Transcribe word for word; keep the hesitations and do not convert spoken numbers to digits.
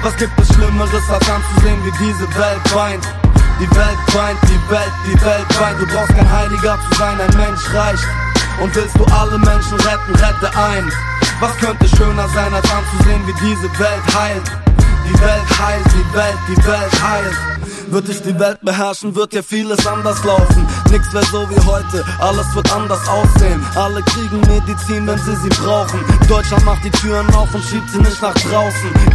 Was gibt es Schlimmeres, als anzusehen, wie diese Welt weint? Die Welt weint, die Welt, die Welt weint. Du brauchst kein Heiliger zu sein, ein Mensch reicht. Und willst du alle Menschen retten, rette ein. Was könnte schöner sein, als anzusehen, wie diese Welt heilt? Die Welt heilt, die Welt, die Welt heilt. Wird dich die Welt beherrschen, wird ja vieles anders laufen. Nix wär so wie heute, alles wird anders aussehen. Alle kriegen Medizin, wenn sie sie brauchen. Deutschland macht die Türen auf und schiebt sie nicht nach draußen.